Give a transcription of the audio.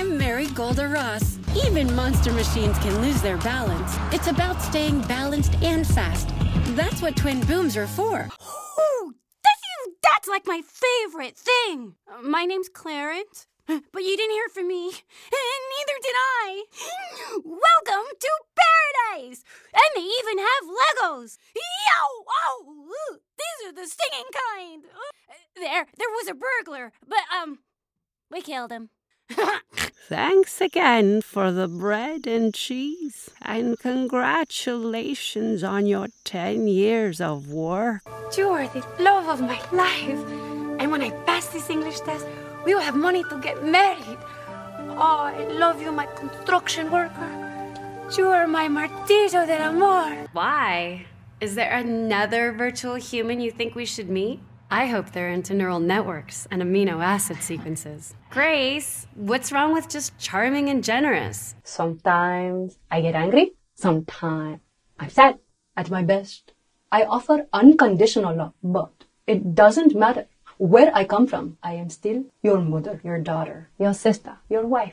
I'm Mary Golda Ross. Even monster machines can lose their balance. It's about staying balanced and fast. That's what twin booms are for. Ooh, that's like my favorite thing. My name's Clarence, but you didn't hear from me, and neither did I. Welcome to paradise! And they even have Legos. Yow! Oh, these are the stinging kind. There was a burglar, but we killed him. Thanks again for the bread and cheese, and congratulations on your 10 years of work. You are the love of my life. And when I pass this English test, we will have money to get married. Oh, I love you, my construction worker. You are my martillo del amor. Why? Is there another virtual human you think we should meet? I hope they're into neural networks and amino acid sequences. Grace, what's wrong with just charming and generous? Sometimes I get angry. Sometimes I'm sad. At my best, I offer unconditional love, but it doesn't matter where I come from. I am still your mother, your daughter, your sister, your wife.